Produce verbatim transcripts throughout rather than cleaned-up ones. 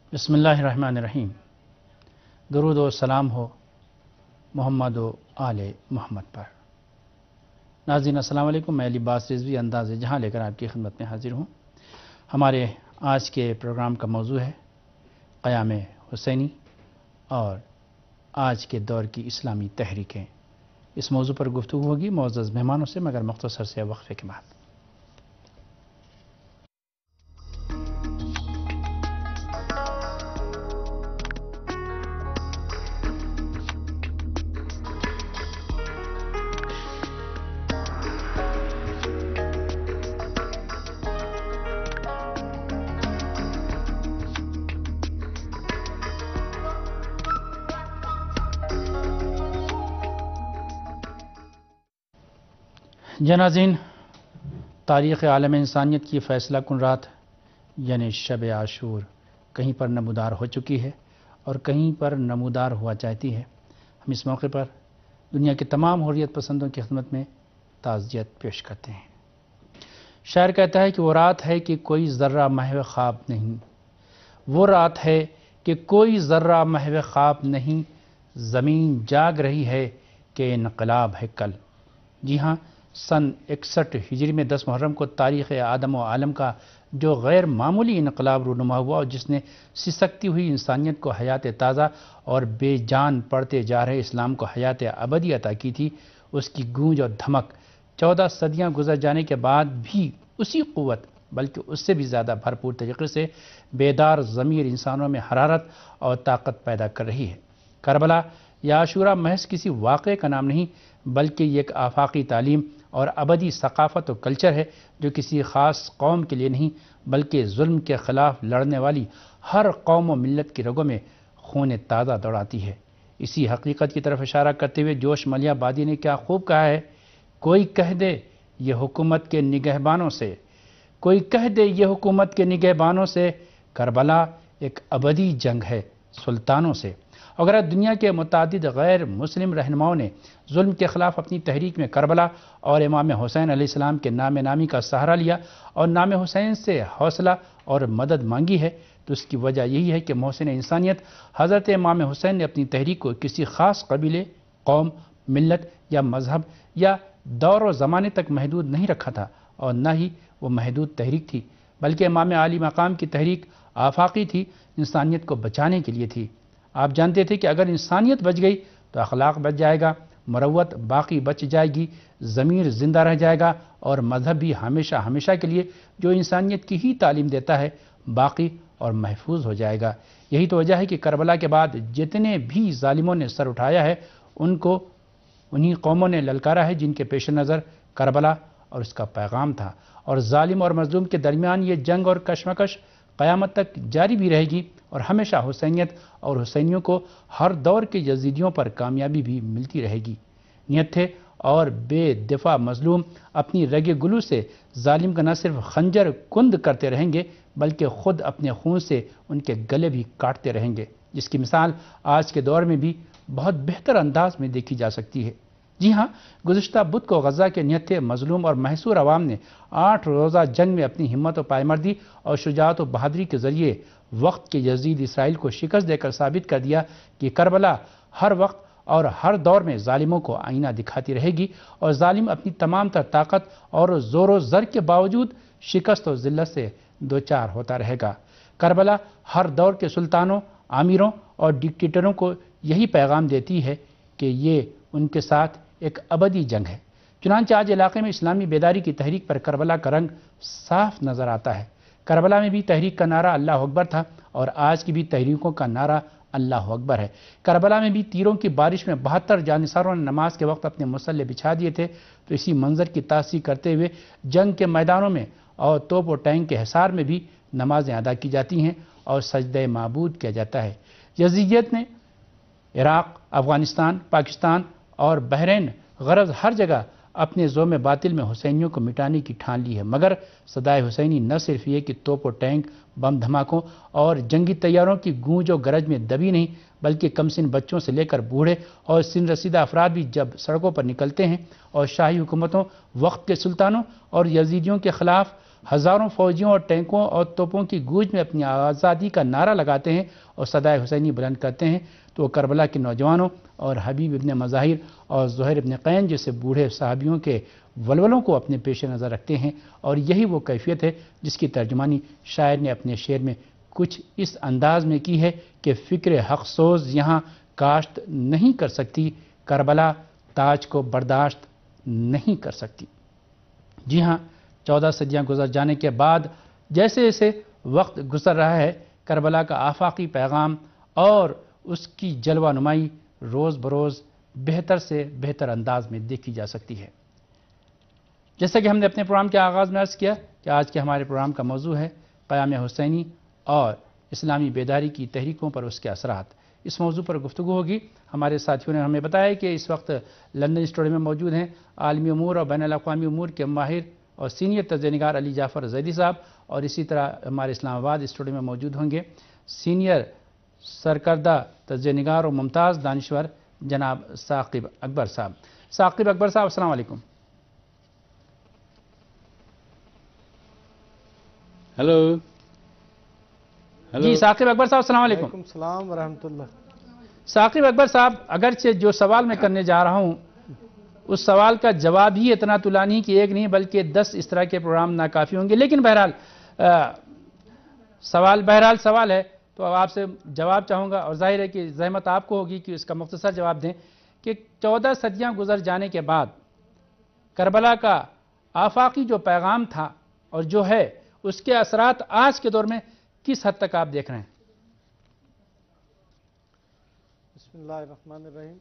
بسم اللہ الرحمن الرحیم۔ درود و سلام ہو محمد و آل محمد پر۔ ناظرین السلام علیکم، میں لباس رضوی انداز جہاں لے کر آپ کی خدمت میں حاضر ہوں۔ ہمارے آج کے پروگرام کا موضوع ہے قیام حسینی اور آج کے دور کی اسلامی تحریکیں۔ اس موضوع پر گفتگو ہوگی معزز مہمانوں سے، مگر مختصر سے وقفے کے بعد۔ جناظرین، تاریخ عالم انسانیت کی فیصلہ کن رات یعنی شب عاشور کہیں پر نمودار ہو چکی ہے اور کہیں پر نمودار ہوا چاہتی ہے۔ ہم اس موقع پر دنیا کے تمام حریت پسندوں کی خدمت میں تعزیت پیش کرتے ہیں۔ شاعر کہتا ہے کہ وہ رات ہے کہ کوئی ذرہ محو خواب نہیں، وہ رات ہے کہ کوئی ذرہ محو خواب نہیں، زمین جاگ رہی ہے کہ انقلاب ہے کل۔ جی ہاں، سن اکسٹھ ہجری میں دس محرم کو تاریخ آدم و عالم کا جو غیر معمولی انقلاب رونما ہوا اور جس نے سسکتی ہوئی انسانیت کو حیات تازہ اور بے جان پڑتے جا رہے اسلام کو حیات ابدی عطا کی تھی، اس کی گونج اور دھمک چودہ صدیاں گزر جانے کے بعد بھی اسی قوت بلکہ اس سے بھی زیادہ بھرپور طریقے سے بیدار ضمیر انسانوں میں حرارت اور طاقت پیدا کر رہی ہے۔ کربلا یا عاشورہ محض کسی واقعے کا نام نہیں، بلکہ یہ ایک آفاقی تعلیم اور ابدی ثقافت و کلچر ہے جو کسی خاص قوم کے لیے نہیں بلکہ ظلم کے خلاف لڑنے والی ہر قوم و ملت کی رگوں میں خون تازہ دوڑاتی ہے۔ اسی حقیقت کی طرف اشارہ کرتے ہوئے جوش ملیح بادی نے کیا خوب کہا ہے، کوئی کہہ دے یہ حکومت کے نگہبانوں سے، کوئی کہہ دے یہ حکومت کے نگہبانوں سے، کربلا ایک ابدی جنگ ہے سلطانوں سے۔ اگر دنیا کے متعدد غیر مسلم رہنماؤں نے ظلم کے خلاف اپنی تحریک میں کربلا اور امام حسین علیہ السلام کے نام نامی کا سہارا لیا اور نام حسین سے حوصلہ اور مدد مانگی ہے، تو اس کی وجہ یہی ہے کہ محسن انسانیت حضرت امام حسین نے اپنی تحریک کو کسی خاص قبیلے، قوم، ملت یا مذہب یا دور و زمانے تک محدود نہیں رکھا تھا، اور نہ ہی وہ محدود تحریک تھی، بلکہ امام عالی مقام کی تحریک آفاقی تھی، انسانیت کو بچانے کے لیے تھی۔ آپ جانتے تھے کہ اگر انسانیت بچ گئی تو اخلاق بچ جائے گا، مروت باقی بچ جائے گی، ضمیر زندہ رہ جائے گا، اور مذہب بھی ہمیشہ ہمیشہ کے لیے جو انسانیت کی ہی تعلیم دیتا ہے باقی اور محفوظ ہو جائے گا۔ یہی تو وجہ ہے کہ کربلا کے بعد جتنے بھی ظالموں نے سر اٹھایا ہے ان کو انہی قوموں نے للکارا ہے جن کے پیش نظر کربلا اور اس کا پیغام تھا، اور ظالم اور مظلوم کے درمیان یہ جنگ اور کشمکش قیامت تک جاری بھی رہے گی، اور ہمیشہ حسینیت اور حسینیوں کو ہر دور کے یزیدیوں پر کامیابی بھی ملتی رہے گی۔ نیتھے اور بے دفاع مظلوم اپنی رگ گلو سے ظالم کا نہ صرف خنجر کند کرتے رہیں گے بلکہ خود اپنے خون سے ان کے گلے بھی کاٹتے رہیں گے، جس کی مثال آج کے دور میں بھی بہت بہتر انداز میں دیکھی جا سکتی ہے۔ جی ہاں، گزشتہ بدھ کو غزہ کے نہتھے مظلوم اور محصور عوام نے آٹھ روزہ جنگ میں اپنی ہمت و پائمردی اور شجاعت و بہادری کے ذریعے وقت کے یزید اسرائیل کو شکست دے کر ثابت کر دیا کہ کربلا ہر وقت اور ہر دور میں ظالموں کو آئینہ دکھاتی رہے گی، اور ظالم اپنی تمام تر طاقت اور زور و زر کے باوجود شکست و ذلت سے دوچار ہوتا رہے گا۔ کربلا ہر دور کے سلطانوں، امیروں اور ڈکٹیٹروں کو یہی پیغام دیتی ہے کہ یہ ان کے ساتھ ایک ابدی جنگ ہے۔ چنانچہ آج علاقے میں اسلامی بیداری کی تحریک پر کربلا کا رنگ صاف نظر آتا ہے۔ کربلا میں بھی تحریک کا نعرہ اللہ اکبر تھا، اور آج کی بھی تحریکوں کا نعرہ اللہ اکبر ہے۔ کربلا میں بھی تیروں کی بارش میں بہتر جانثاروں نے نماز کے وقت اپنے مسلح بچھا دیے تھے، تو اسی منظر کی تاثیر کرتے ہوئے جنگ کے میدانوں میں اور توپ و ٹینک کے حصار میں بھی نمازیں ادا کی جاتی ہیں اور سجدہ معبود کیا جاتا ہے۔ یزیدیت نے عراق، افغانستان، پاکستان اور بحرین غرض ہر جگہ اپنے زوم باطل میں حسینیوں کو مٹانے کی ٹھان لی ہے، مگر صدائے حسینی نہ صرف یہ کہ توپ و ٹینک، بم دھماکوں اور جنگی طیاروں کی گونج و گرج میں دبی نہیں، بلکہ کم سن بچوں سے لے کر بوڑھے اور سن رسیدہ افراد بھی جب سڑکوں پر نکلتے ہیں اور شاہی حکومتوں، وقت کے سلطانوں اور یزیدیوں کے خلاف ہزاروں فوجیوں اور ٹینکوں اور توپوں کی گونج میں اپنی آزادی کا نعرہ لگاتے ہیں اور صدائے حسینی بلند کرتے ہیں، تو وہ کربلا کے نوجوانوں اور حبیب ابن مظاہر اور زہیر ابن قین جیسے بوڑھے صحابیوں کے ولولوں کو اپنے پیش نظر رکھتے ہیں، اور یہی وہ کیفیت ہے جس کی ترجمانی شاعر نے اپنے شعر میں کچھ اس انداز میں کی ہے کہ فکر حق سوز یہاں کاشت نہیں کر سکتی، کربلا تاج کو برداشت نہیں کر سکتی۔ جی ہاں، چودہ صدیاں گزر جانے کے بعد جیسے جیسے وقت گزر رہا ہے، کربلا کا آفاقی پیغام اور اس کی جلوہ نمائی روز بروز بہتر سے بہتر انداز میں دیکھی جا سکتی ہے۔ جیسا کہ ہم نے اپنے پروگرام کے آغاز میں عرض کیا کہ آج کے ہمارے پروگرام کا موضوع ہے قیام حسینی اور اسلامی بیداری کی تحریکوں پر اس کے اثرات۔ اس موضوع پر گفتگو ہوگی۔ ہمارے ساتھیوں نے ہمیں بتایا کہ اس وقت لندن اسٹوڈیو میں موجود ہیں عالمی امور اور بین الاقوامی امور کے ماہر اور سینئر تجزیہ نگار علی جعفر زیدی صاحب، اور اسی طرح ہمارے اسلام آباد اسٹوڈیو میں موجود ہوں گے سینئر سرکردہ تجزیہ نگار اور ممتاز دانشور جناب ثاقب اکبر صاحب۔ ثاقب اکبر صاحب، السلام علیکم۔ ہیلو جی ثاقب اکبر صاحب، السلام علیکم۔ وعلیکم السلام ورحمۃ اللہ۔ ثاقب اکبر صاحب، اگرچہ جو سوال میں کرنے جا رہا ہوں اس سوال کا جواب ہی اتنا طولانی کہ ایک نہیں بلکہ دس اس طرح کے پروگرام ناکافی ہوں گے، لیکن بہرحال سوال بہرحال سوال ہے تو اب آپ سے جواب چاہوں گا، اور ظاہر ہے کہ زحمت آپ کو ہوگی کہ اس کا مختصر جواب دیں کہ چودہ صدیاں گزر جانے کے بعد کربلا کا آفاقی جو پیغام تھا اور جو ہے اس کے اثرات آج کے دور میں کس حد تک آپ دیکھ رہے ہیں؟ بسم اللہ الرحمن الرحیم۔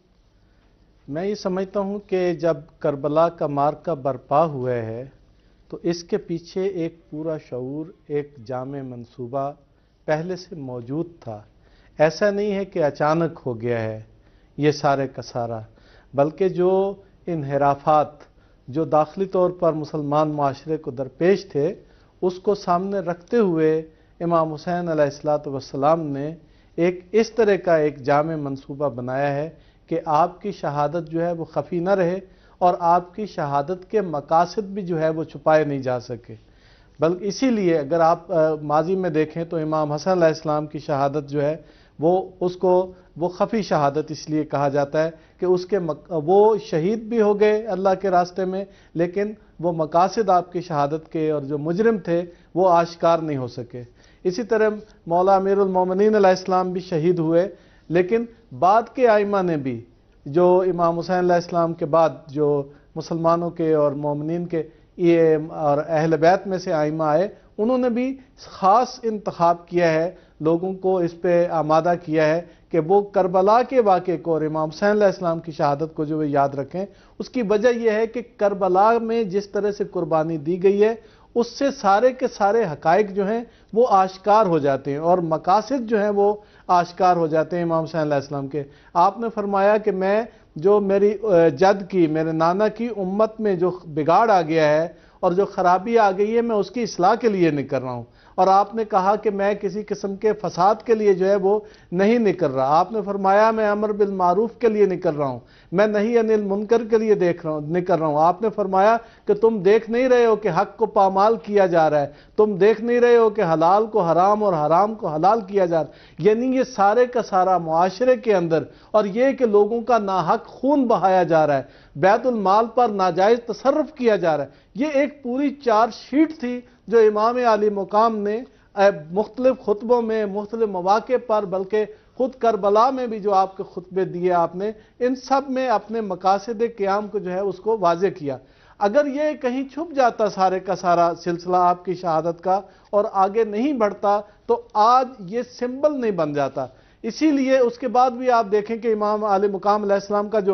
میں یہ سمجھتا ہوں کہ جب کربلا کا معرکہ برپا ہوا ہے تو اس کے پیچھے ایک پورا شعور، ایک جامع منصوبہ پہلے سے موجود تھا۔ ایسا نہیں ہے کہ اچانک ہو گیا ہے یہ سارے کا سارا، بلکہ جو انحرافات جو داخلی طور پر مسلمان معاشرے کو درپیش تھے اس کو سامنے رکھتے ہوئے امام حسین علیہ الصلوۃ والسلام نے ایک اس طرح کا ایک جامع منصوبہ بنایا ہے کہ آپ کی شہادت جو ہے وہ خفی نہ رہے اور آپ کی شہادت کے مقاصد بھی جو ہے وہ چھپائے نہیں جا سکے۔ بلکہ اسی لیے اگر آپ ماضی میں دیکھیں تو امام حسن علیہ السلام کی شہادت جو ہے وہ اس کو وہ خفی شہادت اس لیے کہا جاتا ہے کہ اس کے مق... وہ شہید بھی ہو گئے اللہ کے راستے میں، لیکن وہ مقاصد آپ کی شہادت کے اور جو مجرم تھے وہ آشکار نہیں ہو سکے۔ اسی طرح مولا امیر المومنین علیہ السلام بھی شہید ہوئے، لیکن بعد کے ائمہ نے بھی جو امام حسین علیہ السلام کے بعد جو مسلمانوں کے اور مومنین کے یہ اور اہل بیت میں سے ائمہ آئے، انہوں نے بھی خاص انتخاب کیا ہے، لوگوں کو اس پہ آمادہ کیا ہے کہ وہ کربلا کے واقعے کو اور امام حسین علیہ السلام کی شہادت کو جو وہ یاد رکھیں۔ اس کی وجہ یہ ہے کہ کربلا میں جس طرح سے قربانی دی گئی ہے اس سے سارے کے سارے حقائق جو ہیں وہ آشکار ہو جاتے ہیں اور مقاصد جو ہیں وہ آشکار ہو جاتے ہیں امام حسین علیہ السلام کے۔ آپ نے فرمایا کہ میں جو میری جد کی، میرے نانا کی امت میں جو بگاڑ آ گیا ہے اور جو خرابی آ گئی ہے میں اس کی اصلاح کے لیے نہیں کر رہا ہوں، اور آپ نے کہا کہ میں کسی قسم کے فساد کے لیے جو ہے وہ نہیں نکل رہا۔ آپ نے فرمایا میں امر بالمعروف کے لیے نکل رہا ہوں، میں نہی عن المنکر کے لیے دیکھ رہا ہوں نکل رہا ہوں۔ آپ نے فرمایا کہ تم دیکھ نہیں رہے ہو کہ حق کو پامال کیا جا رہا ہے، تم دیکھ نہیں رہے ہو کہ حلال کو حرام اور حرام کو حلال کیا جا رہا ہے۔ یعنی یہ سارے کا سارا معاشرے کے اندر، اور یہ کہ لوگوں کا ناحق خون بہایا جا رہا ہے، بیت المال پر ناجائز تصرف کیا جا رہا ہے، یہ ایک پوری چارج شیٹ تھی جو امام عالی مقام نے مختلف خطبوں میں مختلف مواقع پر، بلکہ خود کربلا میں بھی جو آپ کے خطبے دیے آپ نے، ان سب میں اپنے مقاصد قیام کو جو ہے اس کو واضح کیا۔ اگر یہ کہیں چھپ جاتا سارے کا سارا سلسلہ آپ کی شہادت کا اور آگے نہیں بڑھتا تو آج یہ سمبل نہیں بن جاتا۔ اسی لیے اس کے بعد بھی آپ دیکھیں کہ امام عالی مقام علیہ السلام کا جو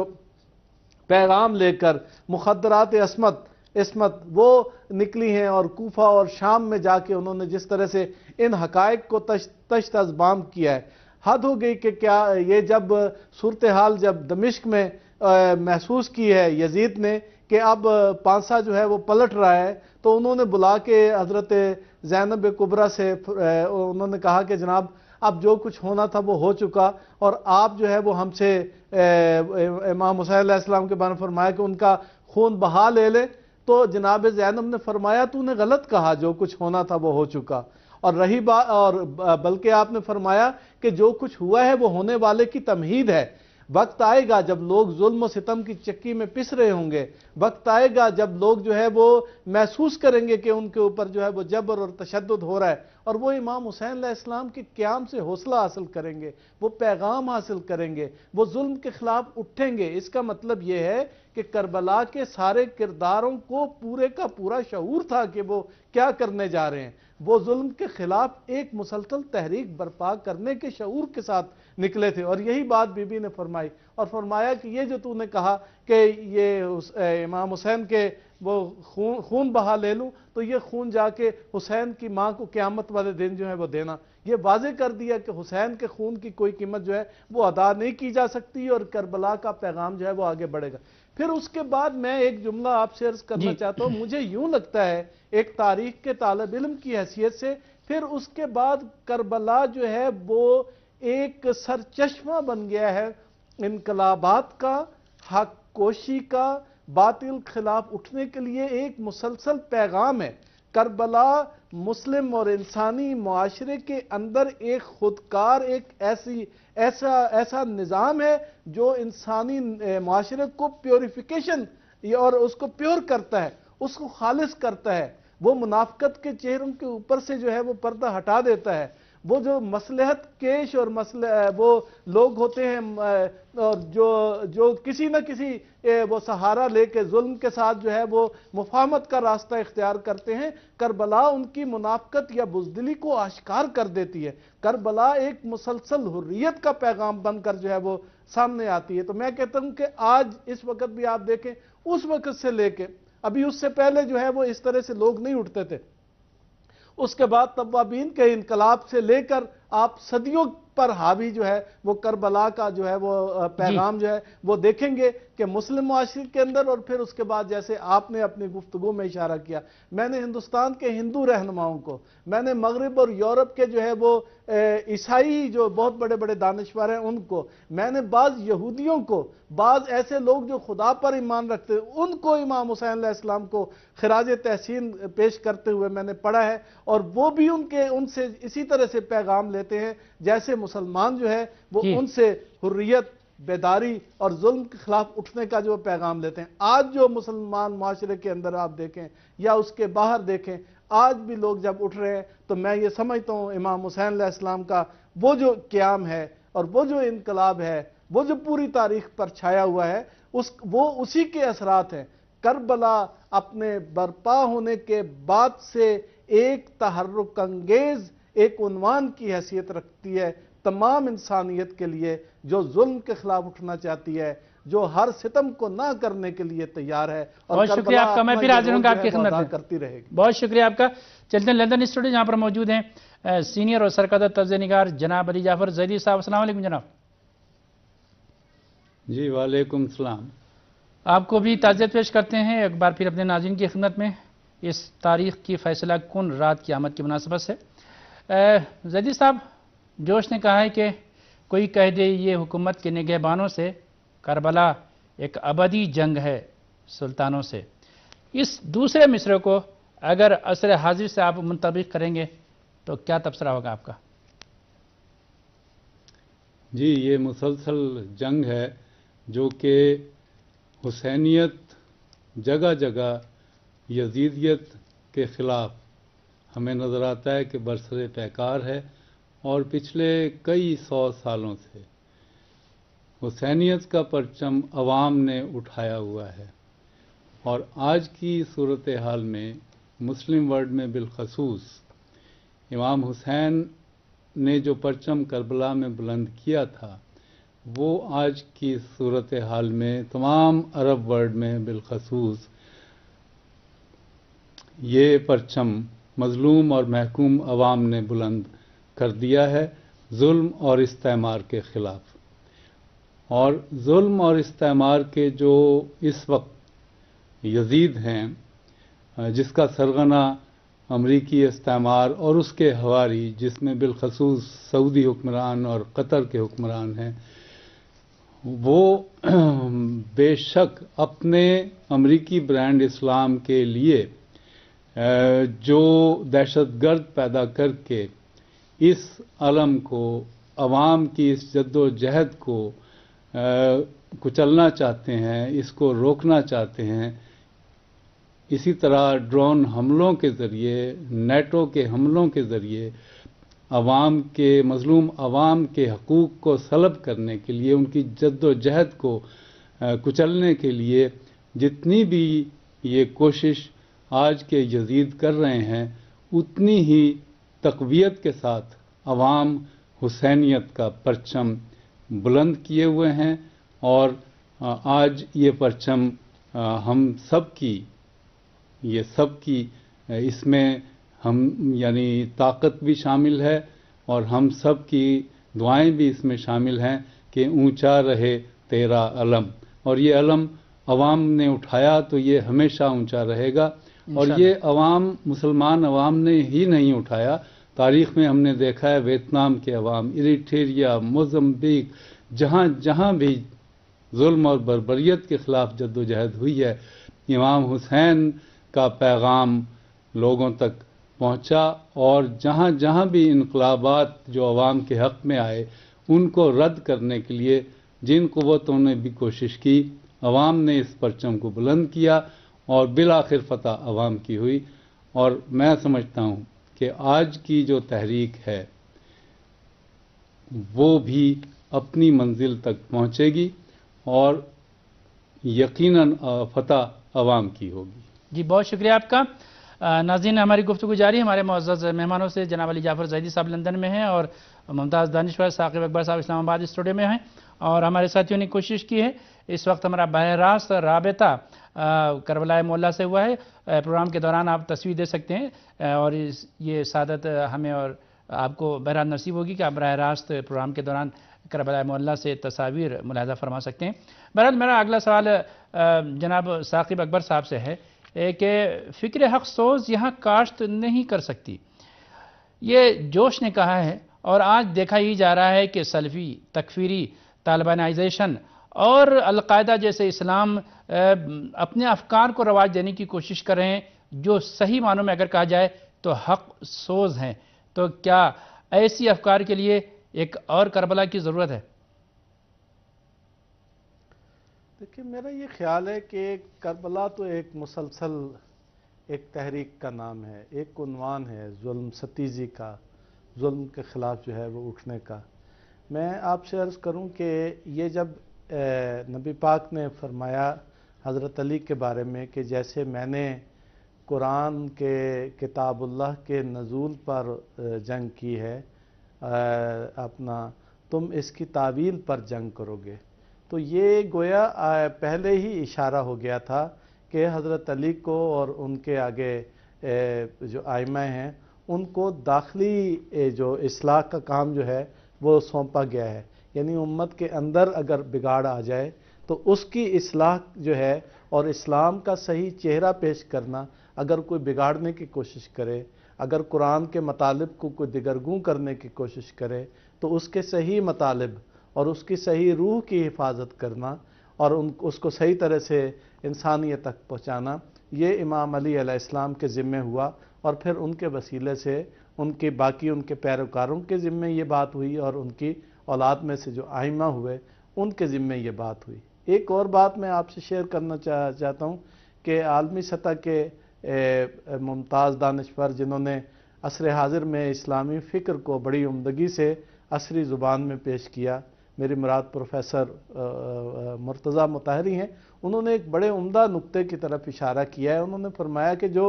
پیغام لے کر مخدرات عصمت عصمت وہ نکلی ہیں، اور کوفہ اور شام میں جا کے انہوں نے جس طرح سے ان حقائق کو تشت ازبام کیا ہے، حد ہو گئی کہ کیا یہ جب صورتحال جب دمشق میں محسوس کی ہے یزید نے کہ اب پانسا جو ہے وہ پلٹ رہا ہے، تو انہوں نے بلا کے حضرت زینب کبریٰ سے انہوں نے کہا کہ جناب اب جو کچھ ہونا تھا وہ ہو چکا، اور آپ جو ہے وہ ہم سے امام حسین علیہ السلام کے بارے میں فرمایا کہ ان کا خون بہا لے لے، تو جناب زینب نے فرمایا تو نے غلط کہا، جو کچھ ہونا تھا وہ ہو چکا، اور رہی بات، اور بلکہ آپ نے فرمایا کہ جو کچھ ہوا ہے وہ ہونے والے کی تمہید ہے، وقت آئے گا جب لوگ ظلم و ستم کی چکی میں پس رہے ہوں گے، وقت آئے گا جب لوگ جو ہے وہ محسوس کریں گے کہ ان کے اوپر جو ہے وہ جبر اور تشدد ہو رہا ہے، اور وہ امام حسین علیہ السلام کے قیام سے حوصلہ حاصل کریں گے، وہ پیغام حاصل کریں گے، وہ ظلم کے خلاف اٹھیں گے۔ اس کا مطلب یہ ہے کہ کربلا کے سارے کرداروں کو پورے کا پورا شعور تھا کہ وہ کیا کرنے جا رہے ہیں، وہ ظلم کے خلاف ایک مسلسل تحریک برپا کرنے کے شعور کے ساتھ نکلے تھے، اور یہی بات بی بی نے فرمائی، اور فرمایا کہ یہ جو تو نے کہا کہ یہ امام حسین کے وہ خون خون بہا لے لوں، تو یہ خون جا کے حسین کی ماں کو قیامت والے دن جو ہے وہ دینا، یہ واضح کر دیا کہ حسین کے خون کی کوئی قیمت جو ہے وہ ادا نہیں کی جا سکتی، اور کربلا کا پیغام جو ہے وہ آگے بڑھے گا۔ پھر اس کے بعد میں ایک جملہ آپ سے عرض کرنا چاہتا ہوں، مجھے یوں لگتا ہے ایک تاریخ کے طالب علم کی حیثیت سے، پھر اس کے بعد کربلا جو ہے وہ ایک سرچشمہ بن گیا ہے انقلابات کا، حق کوشی کا، باطل خلاف اٹھنے کے لیے ایک مسلسل پیغام ہے۔ کربلا مسلم اور انسانی معاشرے کے اندر ایک خودکار ایک ایسی ایسا ایسا نظام ہے جو انسانی معاشرے کو پیوریفیکیشن اور اس کو پیور کرتا ہے، اس کو خالص کرتا ہے، وہ منافقت کے چہروں کے اوپر سے جو ہے وہ پردہ ہٹا دیتا ہے، وہ جو مصلحت کیش اور وہ لوگ ہوتے ہیں اور جو جو کسی نہ کسی وہ سہارا لے کے ظلم کے ساتھ جو ہے وہ مفاہمت کا راستہ اختیار کرتے ہیں، کربلا ان کی منافقت یا بزدلی کو آشکار کر دیتی ہے۔ کربلا ایک مسلسل حریت کا پیغام بن کر جو ہے وہ سامنے آتی ہے۔ تو میں کہتا ہوں کہ آج اس وقت بھی آپ دیکھیں، اس وقت سے لے کے ابھی اس سے پہلے جو ہے وہ اس طرح سے لوگ نہیں اٹھتے تھے، اس کے بعد توابین کے انقلاب سے لے کر آپ صدیوں پر حاوی جو ہے وہ کربلا کا جو ہے وہ پیغام جو ہے وہ دیکھیں گے کہ مسلم معاشرے کے اندر، اور پھر اس کے بعد جیسے آپ نے اپنی گفتگو میں اشارہ کیا، میں نے ہندوستان کے ہندو رہنماؤں کو، میں نے مغرب اور یورپ کے جو ہے وہ عیسائی جو بہت بڑے بڑے دانشور ہیں ان کو، میں نے بعض یہودیوں کو، بعض ایسے لوگ جو خدا پر ایمان رکھتے ہیں ان کو امام حسین علیہ السلام کو خراج تحسین پیش کرتے ہوئے میں نے پڑھا ہے، اور وہ بھی ان کے ان سے اسی طرح سے پیغام لیتے ہیں جیسے مسلمان جو ہے وہ ان سے حریت، بیداری اور ظلم کے خلاف اٹھنے کا جو پیغام لیتے ہیں۔ آج جو مسلمان معاشرے کے اندر آپ دیکھیں یا اس کے باہر دیکھیں، آج بھی لوگ جب اٹھ رہے ہیں تو میں یہ سمجھتا ہوں امام حسین علیہ السلام کا وہ جو قیام ہے اور وہ جو انقلاب ہے، وہ جو پوری تاریخ پر چھایا ہوا ہے، اس وہ اسی کے اثرات ہیں۔ کربلا اپنے برپا ہونے کے بعد سے ایک تحرک انگیز ایک عنوان کی حیثیت رکھتی ہے تمام انسانیت کے لیے، جو ظلم کے خلاف اٹھنا چاہتی ہے، جو ہر ستم کو نہ کرنے کے لیے تیار ہے، اور بہت شکریہ آپ کا، میں پھر حاضر ہوں گا آپ کی خدمت میں، کرتی رہے گی۔ بہت شکریہ آپ کا۔ چلتے ہیں لندن اسٹوڈیو جہاں پر موجود ہیں سینئر اور سرکردہ طرز نگار جناب علی جعفر زیدی صاحب۔ السلام علیکم جناب۔ جی وعلیکم السلام۔ آپ کو بھی تعزیت پیش کرتے ہیں ایک بار پھر اپنے ناظرین کی خدمت میں اس تاریخ کی فیصلہ کن رات کی آمد کی مناسبت سے۔ زیدی صاحب، جوش نے کہا ہے کہ کوئی کہہ دے یہ حکومت کے نگہبانوں سے، کربلا ایک ابدی جنگ ہے سلطانوں سے۔ اس دوسرے مصرعے کو اگر عصر حاضر سے آپ منطبق کریں گے تو کیا تبصرہ ہوگا آپ کا؟ جی، یہ مسلسل جنگ ہے جو کہ حسینیت جگہ جگہ یزیدیت کے خلاف ہمیں نظر آتا ہے کہ برسر پیکار ہے، اور پچھلے کئی سو سالوں سے حسینیت کا پرچم عوام نے اٹھایا ہوا ہے، اور آج کی صورتحال میں مسلم ورلڈ میں بالخصوص امام حسین نے جو پرچم کربلا میں بلند کیا تھا، وہ آج کی صورتحال میں تمام عرب ورلڈ میں بالخصوص یہ پرچم مظلوم اور محکوم عوام نے بلند کر دیا ہے ظلم اور استعمار کے خلاف۔ اور ظلم اور استعمار کے جو اس وقت یزید ہیں، جس کا سرغنہ امریکی استعمار اور اس کے حواری، جس میں بالخصوص سعودی حکمران اور قطر کے حکمران ہیں، وہ بے شک اپنے امریکی برانڈ اسلام کے لیے جو دہشت گرد پیدا کر کے اس علم کو، عوام کی اس جد و جہد کو کچلنا چاہتے ہیں، اس کو روکنا چاہتے ہیں، اسی طرح ڈرون حملوں کے ذریعے، نیٹو کے حملوں کے ذریعے عوام کے، مظلوم عوام کے حقوق کو سلب کرنے کے لیے، ان کی جد و جہد کو کچلنے کے لیے جتنی بھی یہ کوشش آج کے یزید کر رہے ہیں، اتنی ہی تقویت کے ساتھ عوام حسینیت کا پرچم بلند کیے ہوئے ہیں، اور آج یہ پرچم ہم سب کی یہ سب کی اس میں ہم یعنی طاقت بھی شامل ہے، اور ہم سب کی دعائیں بھی اس میں شامل ہیں کہ اونچا رہے تیرا علم، اور یہ علم عوام نے اٹھایا تو یہ ہمیشہ اونچا رہے گا، اور یہ عوام، مسلمان عوام نے ہی نہیں اٹھایا، تاریخ میں ہم نے دیکھا ہے ویتنام کے عوام، اریٹریا، موزمبیق، جہاں جہاں بھی ظلم اور بربریت کے خلاف جد و جہد ہوئی ہے، امام حسین کا پیغام لوگوں تک پہنچا، اور جہاں جہاں بھی انقلابات جو عوام کے حق میں آئے ان کو رد کرنے کے لیے جن قوتوں نے بھی کوشش کی، عوام نے اس پرچم کو بلند کیا، اور بالآخر فتح عوام کی ہوئی۔ اور میں سمجھتا ہوں کہ آج کی جو تحریک ہے وہ بھی اپنی منزل تک پہنچے گی، اور یقیناً فتح عوام کی ہوگی۔ جی بہت شکریہ آپ کا۔ ناظرین، ہماری گفتگو جاری ہے، ہمارے معزز مہمانوں سے جناب علی جعفر زیدی صاحب لندن میں ہیں، اور ممتاز دانشور ثاقب اکبر صاحب اسلام آباد اسٹوڈیو میں ہیں، اور ہمارے ساتھیوں نے کوشش کی ہے۔ اس وقت ہمارا براہ راست رابطہ کربلا معلیٰ سے ہوا ہے۔ پروگرام کے دوران آپ تصویر دے سکتے ہیں، اور یہ سعادت ہمیں اور آپ کو بہرحال نصیب ہوگی کہ آپ براہ راست پروگرام کے دوران کربلا معلیٰ سے تصاویر ملاحظہ فرما سکتے ہیں۔ بہرحال میرا اگلا سوال جناب ثاقب اکبر صاحب سے ہے کہ فکر حق سوز یہاں کاشت نہیں کر سکتی، یہ جوش نے کہا ہے، اور آج دیکھا ہی جا رہا ہے کہ سلفی، تکفیری، طالبانائزیشن اور القاعدہ جیسے اسلام اپنے افکار کو رواج دینے کی کوشش کر رہے ہیں، جو صحیح معنوں میں اگر کہا جائے تو حق سوز ہیں۔ تو کیا ایسی افکار کے لیے ایک اور کربلا کی ضرورت ہے؟ دیکھیں، میرا یہ خیال ہے کہ کربلا تو ایک مسلسل ایک تحریک کا نام ہے، ایک عنوان ہے ظلم ستیزی کا، ظلم کے خلاف جو ہے وہ اٹھنے کا۔ میں آپ سے عرض کروں کہ یہ جب نبی پاک نے فرمایا حضرت علی کے بارے میں کہ جیسے میں نے قرآن کے کتاب اللہ کے نزول پر جنگ کی ہے، اپنا تم اس کی تعویل پر جنگ کرو گے، تو یہ گویا پہلے ہی اشارہ ہو گیا تھا کہ حضرت علی کو اور ان کے آگے جو ائمہ ہیں ان کو داخلی جو اصلاح کا کام جو ہے وہ سونپا گیا ہے، یعنی امت کے اندر اگر بگاڑ آ جائے تو اس کی اصلاح جو ہے اور اسلام کا صحیح چہرہ پیش کرنا، اگر کوئی بگاڑنے کی کوشش کرے، اگر قرآن کے مطالب کو کوئی دگرگوں کرنے کی کوشش کرے تو اس کے صحیح مطالب اور اس کی صحیح روح کی حفاظت کرنا اور ان اس کو صحیح طرح سے انسانیت تک پہنچانا، یہ امام علی علیہ السلام کے ذمہ ہوا، اور پھر ان کے وسیلے سے ان کے باقی ان کے پیروکاروں کے ذمہ یہ بات ہوئی، اور ان کی اولاد میں سے جو ائمہ ہوئے ان کے ذمہ یہ بات ہوئی۔ ایک اور بات میں آپ سے شیئر کرنا چاہتا ہوں کہ عالمی سطح کے ممتاز دانشور جنہوں نے عصر حاضر میں اسلامی فکر کو بڑی عمدگی سے عصری زبان میں پیش کیا، میری مراد پروفیسر مرتضیٰ مطہری ہیں، انہوں نے ایک بڑے عمدہ نقطے کی طرف اشارہ کیا ہے۔ انہوں نے فرمایا کہ جو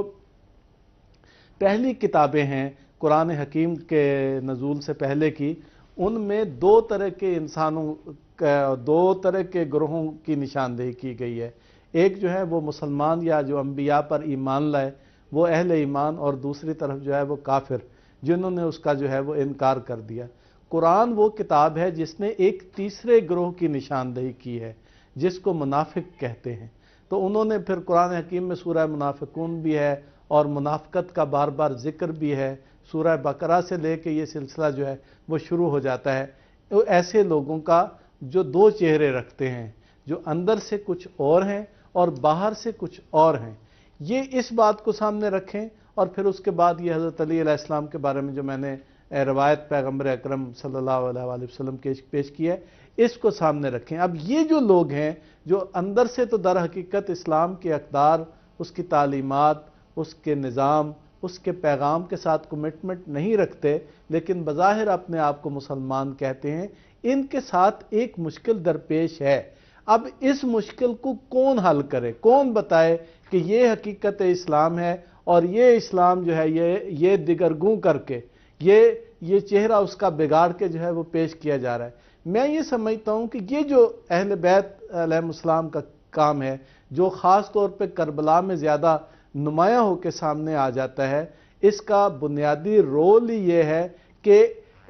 پہلی کتابیں ہیں قرآن حکیم کے نزول سے پہلے کی، ان میں دو طرح کے انسانوں دو طرح کے گروہوں کی نشاندہی کی گئی ہے۔ ایک جو ہے وہ مسلمان یا جو انبیاء پر ایمان لائے وہ اہل ایمان، اور دوسری طرف جو ہے وہ کافر جنہوں نے اس کا جو ہے وہ انکار کر دیا۔ قرآن وہ کتاب ہے جس نے ایک تیسرے گروہ کی نشاندہی کی ہے جس کو منافق کہتے ہیں۔ تو انہوں نے پھر قرآن حکیم میں سورہ منافقون بھی ہے اور منافقت کا بار بار ذکر بھی ہے، سورہ بقرہ سے لے کے یہ سلسلہ جو ہے وہ شروع ہو جاتا ہے۔ ایسے لوگوں کا جو دو چہرے رکھتے ہیں، جو اندر سے کچھ اور ہیں اور باہر سے کچھ اور ہیں، یہ اس بات کو سامنے رکھیں، اور پھر اس کے بعد یہ حضرت علی علیہ السلام کے بارے میں جو میں نے روایت پیغمبر اکرم صلی اللہ علیہ وآلہ وسلم کے پیش کی ہے، اس کو سامنے رکھیں۔ اب یہ جو لوگ ہیں جو اندر سے تو در حقیقت اسلام کے اقدار، اس کی تعلیمات، اس کے نظام، اس کے پیغام کے ساتھ کمٹمنٹ نہیں رکھتے، لیکن بظاہر اپنے آپ کو مسلمان کہتے ہیں، ان کے ساتھ ایک مشکل درپیش ہے۔ اب اس مشکل کو کون حل کرے، کون بتائے کہ یہ حقیقت اسلام ہے اور یہ اسلام جو ہے یہ یہ دگرگوں کر کے یہ یہ چہرہ اس کا بگاڑ کے جو ہے وہ پیش کیا جا رہا ہے۔ میں یہ سمجھتا ہوں کہ یہ جو اہل بیت علیہ السلام کا کام ہے، جو خاص طور پہ کربلا میں زیادہ نمایاں ہو کے سامنے آ جاتا ہے، اس کا بنیادی رول ہی یہ ہے کہ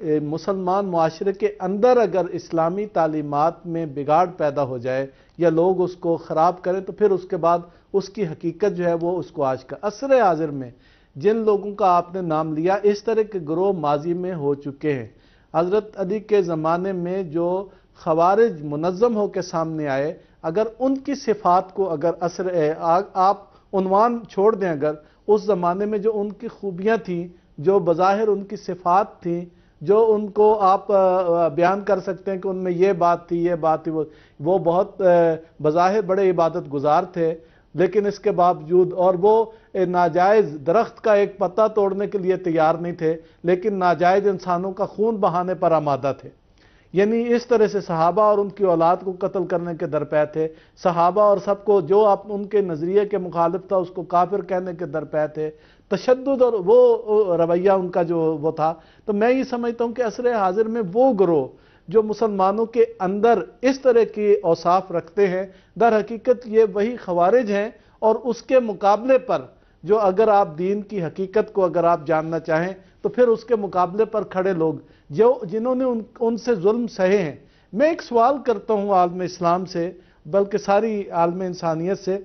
مسلمان معاشرے کے اندر اگر اسلامی تعلیمات میں بگاڑ پیدا ہو جائے یا لوگ اس کو خراب کریں تو پھر اس کے بعد اس کی حقیقت جو ہے وہ اس کو آج کا عصر حاضر میں جن لوگوں کا آپ نے نام لیا، اس طرح کے گروہ ماضی میں ہو چکے ہیں۔ حضرت علی کے زمانے میں جو خوارج منظم ہو کے سامنے آئے، اگر ان کی صفات کو اگر اثر آپ عنوان چھوڑ دیں، اگر اس زمانے میں جو ان کی خوبیاں تھیں، جو بظاہر ان کی صفات تھیں، جو ان کو آپ بیان کر سکتے ہیں کہ ان میں یہ بات تھی، یہ بات تھی، وہ بہت بظاہر بڑے عبادت گزار تھے، لیکن اس کے باوجود اور وہ ناجائز درخت کا ایک پتا توڑنے کے لیے تیار نہیں تھے، لیکن ناجائز انسانوں کا خون بہانے پر آمادہ تھے۔ یعنی اس طرح سے صحابہ اور ان کی اولاد کو قتل کرنے کے درپے تھے، صحابہ اور سب کو جو آپ ان کے نظریے کے مخالف تھا اس کو کافر کہنے کے درپے تھے، تشدد اور وہ رویہ ان کا جو وہ تھا۔ تو میں یہ سمجھتا ہوں کہ عصر حاضر میں وہ گروہ جو مسلمانوں کے اندر اس طرح کی اوصاف رکھتے ہیں، در حقیقت یہ وہی خوارج ہیں، اور اس کے مقابلے پر جو اگر آپ دین کی حقیقت کو اگر آپ جاننا چاہیں تو پھر اس کے مقابلے پر کھڑے لوگ جو جنہوں نے ان ان سے ظلم سہے ہیں۔ میں ایک سوال کرتا ہوں عالم اسلام سے، بلکہ ساری عالم انسانیت سے،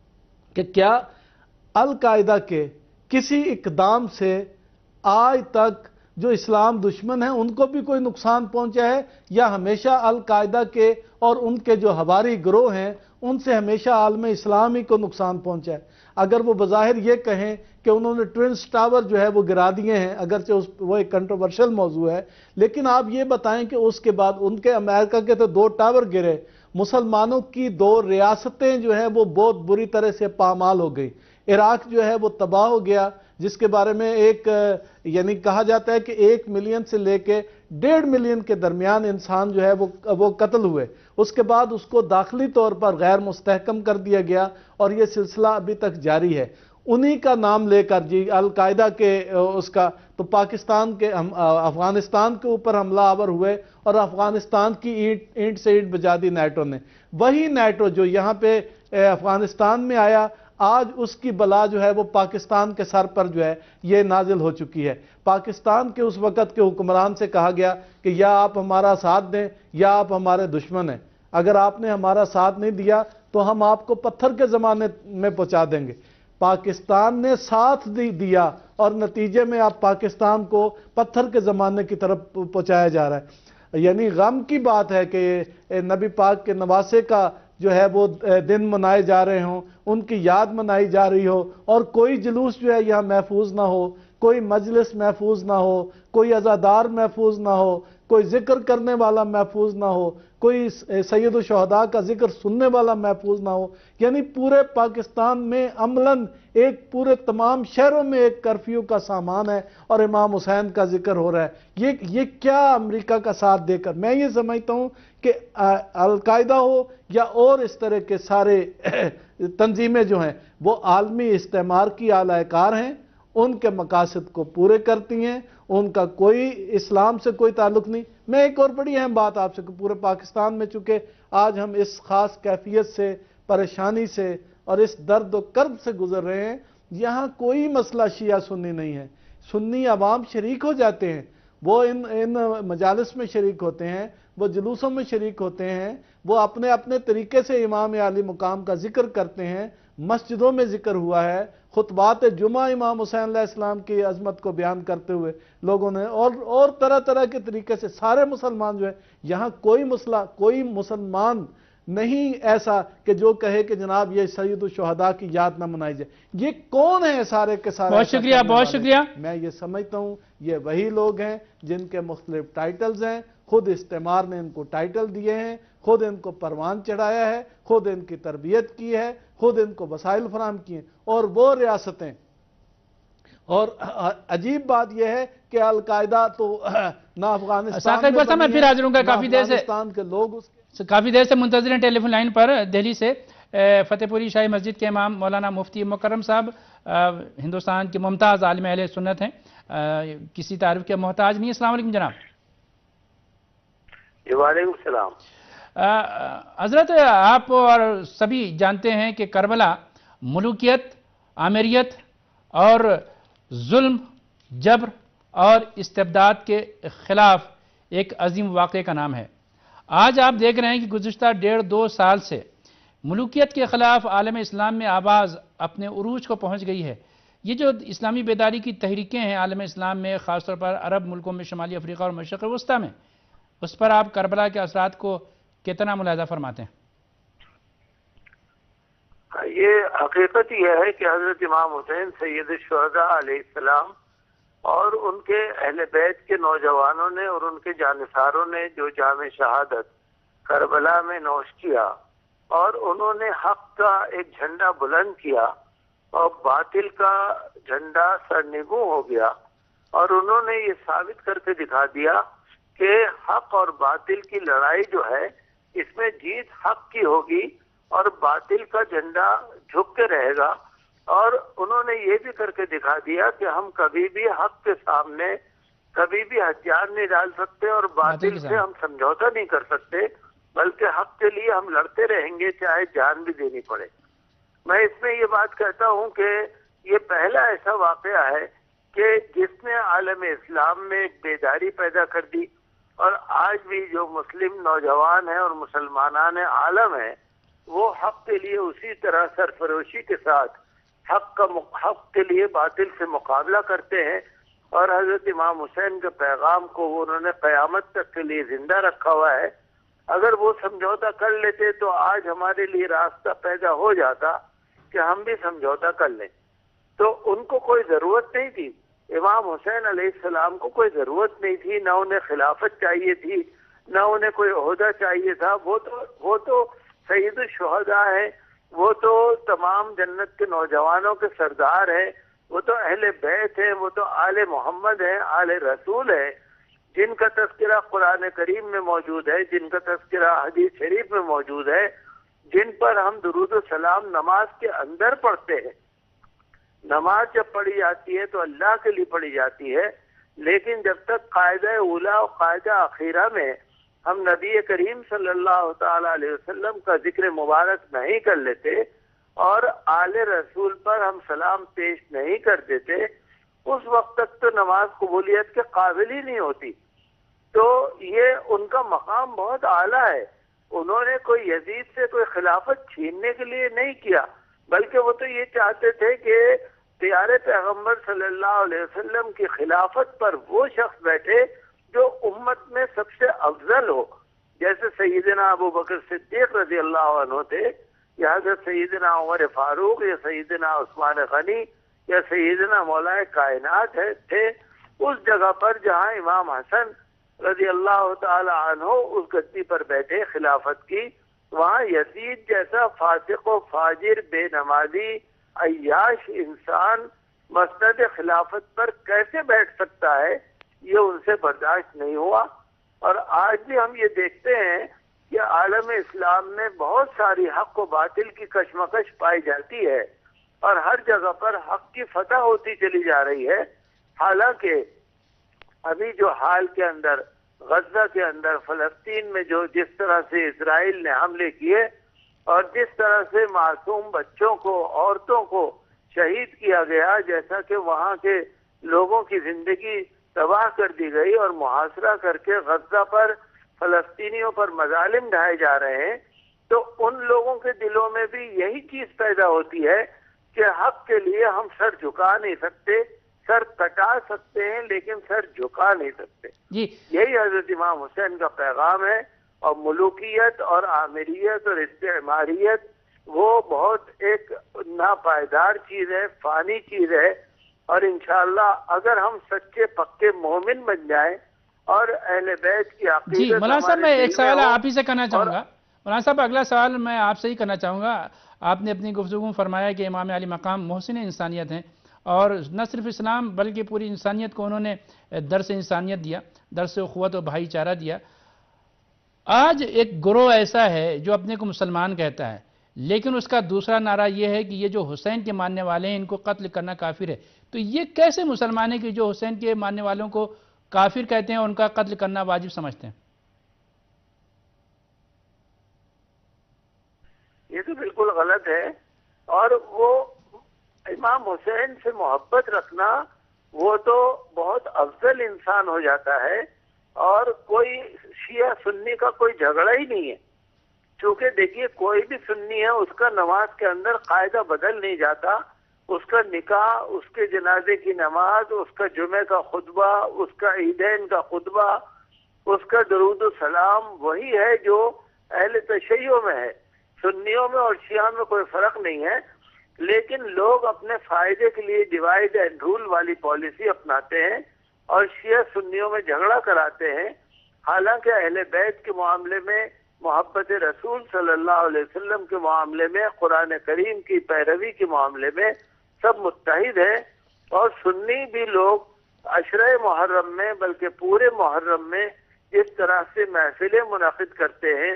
کہ کیا القاعدہ کے کسی اقدام سے آج تک جو اسلام دشمن ہیں ان کو بھی کوئی نقصان پہنچا ہے، یا ہمیشہ القاعدہ کے اور ان کے جو حواری گروہ ہیں ان سے ہمیشہ عالم اسلام ہی کو نقصان پہنچا ہے؟ اگر وہ بظاہر یہ کہیں کہ انہوں نے ٹوئنس ٹاور جو ہے وہ گرا دیے ہیں، اگرچہ اس وہ ایک کنٹروورشل موضوع ہے، لیکن آپ یہ بتائیں کہ اس کے بعد ان کے امریکہ کے تو دو ٹاور گرے، مسلمانوں کی دو ریاستیں جو ہیں وہ بہت بری طرح سے پامال ہو گئی، عراق جو ہے وہ تباہ ہو گیا، جس کے بارے میں ایک یعنی کہا جاتا ہے کہ ایک ملین سے لے کے ڈیڑھ ملین کے درمیان انسان جو ہے وہ وہ قتل ہوئے، اس کے بعد اس کو داخلی طور پر غیر مستحکم کر دیا گیا، اور یہ سلسلہ ابھی تک جاری ہے۔ انہی کا نام لے کر جی القاعدہ کے اس کا تو پاکستان کے افغانستان کے اوپر حملہ آور ہوئے، اور افغانستان کی اینٹ اینٹ سے اینٹ بجا دی نیٹو نے۔ وہی نیٹو جو یہاں پہ افغانستان میں آیا، آج اس کی بلا جو ہے وہ پاکستان کے سر پر جو ہے یہ نازل ہو چکی ہے۔ پاکستان کے اس وقت کے حکمران سے کہا گیا کہ یا آپ ہمارا ساتھ دیں یا آپ ہمارے دشمن ہیں، اگر آپ نے ہمارا ساتھ نہیں دیا تو ہم آپ کو پتھر کے زمانے میں پہنچا دیں گے۔ پاکستان نے ساتھ دیا اور نتیجے میں آپ پاکستان کو پتھر کے زمانے کی طرف پہنچایا جا رہا ہے۔ یعنی غم کی بات ہے کہ نبی پاک کے نواسے کا جو ہے وہ دن منائے جا رہے ہوں، ان کی یاد منائی جا رہی ہو، اور کوئی جلوس جو ہے یہاں محفوظ نہ ہو، کوئی مجلس محفوظ نہ ہو، کوئی عزادار محفوظ نہ ہو، کوئی ذکر کرنے والا محفوظ نہ ہو، کوئی سید الشہداء کا ذکر سننے والا محفوظ نہ ہو۔ یعنی پورے پاکستان میں عملاً ایک پورے تمام شہروں میں ایک کرفیو کا سامان ہے، اور امام حسین کا ذکر ہو رہا ہے۔ یہ یہ کیا امریکہ کا ساتھ دے کر؟ میں یہ سمجھتا ہوں کہ القاعدہ ہو یا اور اس طرح کے سارے تنظیمیں جو ہیں وہ عالمی استعمار کی اعلی کار ہیں، ان کے مقاصد کو پورے کرتی ہیں، ان کا کوئی اسلام سے کوئی تعلق نہیں۔ میں ایک اور بڑی اہم بات آپ سے کہ پورے پاکستان میں چونکہ آج ہم اس خاص کیفیت سے، پریشانی سے اور اس درد و کرب سے گزر رہے ہیں، یہاں کوئی مسئلہ شیعہ سنی نہیں ہے، سنی عوام شریک ہو جاتے ہیں، وہ ان ان مجالس میں شریک ہوتے ہیں، وہ جلوسوں میں شریک ہوتے ہیں، وہ اپنے اپنے طریقے سے امام عالی مقام کا ذکر کرتے ہیں، مسجدوں میں ذکر ہوا ہے، خطبات جمعہ امام حسین علیہ السلام کی عظمت کو بیان کرتے ہوئے لوگوں نے اور اور طرح طرح کے طریقے سے سارے مسلمان جو ہے، یہاں کوئی مسئلہ کوئی مسلمان نہیں ایسا کہ جو کہے کہ جناب یہ سید الشہداء کی یاد نہ منائی جائے۔ یہ کون ہیں سارے کے سارے؟ بہت شکریہ بہت شکریہ۔ میں یہ سمجھتا ہوں یہ وہی لوگ ہیں جن کے مختلف ٹائٹلز ہیں، خود استعمار نے ان کو ٹائٹل دیے ہیں، خود ان کو پروان چڑھایا ہے، خود ان کی تربیت کی ہے، خود ان کو وسائل فراہم کیے، اور وہ ریاستیں۔ اور عجیب بات یہ ہے کہ القاعدہ تو نہ افغانستان میں میں پھر حاضر ہوں گا، کافی دیر سے افغانستان کے لوگ اس کے کافی دیر سے منتظر ہیں ٹیلی فون لائن پر دہلی سے فتح پوری شاہی مسجد کے امام مولانا مفتی مکرم صاحب ہندوستان کے ممتاز عالم اہل سنت ہیں، کسی تعارف کے محتاج نہیں۔ السلام علیکم جناب۔ وعلیکم السلام۔ حضرت آپ اور سبھی جانتے ہیں کہ کربلا ملوکیت، آمیریت اور ظلم، جبر اور استبداد کے خلاف ایک عظیم واقعے کا نام ہے۔ آج آپ دیکھ رہے ہیں کہ گزشتہ ڈیڑھ دو سال سے ملوکیت کے خلاف عالم اسلام میں آواز اپنے عروج کو پہنچ گئی ہے۔ یہ جو اسلامی بیداری کی تحریکیں ہیں عالم اسلام میں، خاص طور پر عرب ملکوں میں، شمالی افریقہ اور مشرق وسطیٰ میں، اس پر آپ کربلا کے اثرات کو کتنا ملاحظہ فرماتے ہیں؟ یہ حقیقت یہ ہے کہ حضرت امام حسین سید الشہداء علیہ السلام اور ان کے اہل بیت کے نوجوانوں نے اور ان کے جانثاروں نے جو جام شہادت کربلا میں نوش کیا، اور انہوں نے حق کا ایک جھنڈا بلند کیا اور باطل کا جھنڈا سرنگوں ہو گیا، اور انہوں نے یہ ثابت کر کے دکھا دیا کہ حق اور باطل کی لڑائی جو ہے اس میں جیت حق کی ہوگی اور باطل کا جھنڈا جھک کے رہے گا۔ اور انہوں نے یہ بھی کر کے دکھا دیا کہ ہم کبھی بھی حق کے سامنے کبھی بھی ہتھیار نہیں ڈال سکتے اور باطل سے ہم سمجھوتا نہیں کر سکتے، بلکہ حق کے لیے ہم لڑتے رہیں گے چاہے جان بھی دینی پڑے۔ میں اس میں یہ بات کہتا ہوں کہ یہ پہلا ایسا واقعہ ہے کہ جس نے عالم اسلام میں ایک بیداری پیدا کر دی، اور آج بھی جو مسلم نوجوان ہیں اور مسلمانان عالم ہیں وہ حق کے لیے اسی طرح سرفروشی کے ساتھ حق کا حق کے لیے باطل سے مقابلہ کرتے ہیں، اور حضرت امام حسین کے پیغام کو وہ انہوں نے قیامت تک کے لیے زندہ رکھا ہوا ہے۔ اگر وہ سمجھوتا کر لیتے تو آج ہمارے لیے راستہ پیدا ہو جاتا کہ ہم بھی سمجھوتا کر لیں۔ تو ان کو کوئی ضرورت نہیں تھی، امام حسین علیہ السلام کو کوئی ضرورت نہیں تھی، نہ انہیں خلافت چاہیے تھی، نہ انہیں کوئی عہدہ چاہیے تھا۔ وہ تو وہ تو سید الشہداء ہیں، وہ تو تمام جنت کے نوجوانوں کے سردار ہیں، وہ تو اہل بیت ہیں، وہ تو آل محمد ہیں، آل رسول ہیں، جن کا تذکرہ قرآن کریم میں موجود ہے، جن کا تذکرہ حدیث شریف میں موجود ہے، جن پر ہم درود و سلام نماز کے اندر پڑھتے ہیں۔ نماز جب پڑھی جاتی ہے تو اللہ کے لیے پڑھی جاتی ہے، لیکن جب تک قاعدہ اولا اور قاعدہ اخیرہ میں ہم نبی کریم صلی اللہ تعالی علیہ وسلم کا ذکر مبارک نہیں کر لیتے اور آل رسول پر ہم سلام پیش نہیں کر دیتے، اس وقت تک تو نماز قبولیت کے قابل ہی نہیں ہوتی۔ تو یہ ان کا مقام بہت اعلیٰ ہے، انہوں نے کوئی یزید سے کوئی خلافت چھیننے کے لیے نہیں کیا، بلکہ وہ تو یہ چاہتے تھے کہ پیارے پیغمبر صلی اللہ علیہ وسلم کی خلافت پر وہ شخص بیٹھے جو امت میں سب سے افضل ہو، جیسے سیدنا ابو بکر صدیق رضی اللہ عنہ تھے، یا حضرت سیدنا عمر فاروق، یا سیدنا عثمان غنی، یا سیدنا مولا کائنات ہے تھے اس جگہ پر جہاں امام حسن رضی اللہ تعالی عنہ اس گدی پر بیٹھے خلافت کی، وہاں یزید جیسا فاسق و فاجر، بے نمازی، عیاش انسان مسند خلافت پر کیسے بیٹھ سکتا ہے؟ یہ ان سے برداشت نہیں ہوا۔ اور آج بھی ہم یہ دیکھتے ہیں کہ عالم اسلام میں بہت ساری حق و باطل کی کشمکش پائی جاتی ہے اور ہر جگہ پر حق کی فتح ہوتی چلی جا رہی ہے، حالانکہ ابھی جو حال کے اندر غزہ کے اندر فلسطین میں جو جس طرح سے اسرائیل نے حملے کیے اور جس طرح سے معصوم بچوں کو، عورتوں کو شہید کیا گیا، جیسا کہ وہاں کے لوگوں کی زندگی تباہ کر دی گئی اور محاصرہ کر کے غزہ پر فلسطینیوں پر مظالم ڈھائے جا رہے ہیں، تو ان لوگوں کے دلوں میں بھی یہی چیز پیدا ہوتی ہے کے حق کے لیے ہم سر جھکا نہیں سکتے، سر کٹا سکتے ہیں لیکن سر جھکا نہیں سکتے. جی یہی حضرت امام حسین کا پیغام ہے. اور ملوکیت اور آمریت اور استعماریت وہ بہت ایک ناپائیدار چیز ہے، فانی چیز ہے. اور انشاءاللہ اگر ہم سچے پکے مومن بن جائیں اور اہل بیت کی عقیدت جی مولانا صاحب، میں ایک سوال آپ ہی سے کرنا چاہوں اور گا. مولانا صاحب اگلا سوال میں آپ سے ہی کرنا چاہوں گا. آپ نے اپنی گفتگو میں فرمایا کہ امام علی مقام محسن انسانیت ہیں، اور نہ صرف اسلام بلکہ پوری انسانیت کو انہوں نے درس انسانیت دیا، درس اخوت و بھائی چارہ دیا. آج ایک گروہ ایسا ہے جو اپنے کو مسلمان کہتا ہے، لیکن اس کا دوسرا نعرہ یہ ہے کہ یہ جو حسین کے ماننے والے ہیں ان کو قتل کرنا کافر ہے. تو یہ کیسے مسلمان ہے کہ جو حسین کے ماننے والوں کو کافر کہتے ہیں ان کا قتل کرنا واجب سمجھتے ہیں؟ یہ تو بالکل غلط ہے. اور وہ امام حسین سے محبت رکھنا وہ تو بہت افضل انسان ہو جاتا ہے. اور کوئی شیعہ سنی کا کوئی جھگڑا ہی نہیں ہے، چونکہ دیکھیے کوئی بھی سنی ہے اس کا نماز کے اندر قاعدہ بدل نہیں جاتا. اس کا نکاح، اس کے جنازے کی نماز، اس کا جمعہ کا خطبہ، اس کا عیدین کا خطبہ، اس کا درود و سلام وہی ہے جو اہل تشیع میں ہے. سنیوں میں اور شیعہ میں کوئی فرق نہیں ہے. لیکن لوگ اپنے فائدے کے لیے ڈیوائڈ اینڈ رول والی پالیسی اپناتے ہیں اور شیعہ سنیوں میں جھگڑا کراتے ہیں. حالانکہ اہل بیت کے معاملے میں، محبت رسول صلی اللہ علیہ وسلم کے معاملے میں، قرآن کریم کی پیروی کے معاملے میں سب متحد ہیں. اور سنی بھی لوگ عشرہ محرم میں بلکہ پورے محرم میں جس طرح سے محفلیں منعقد کرتے ہیں،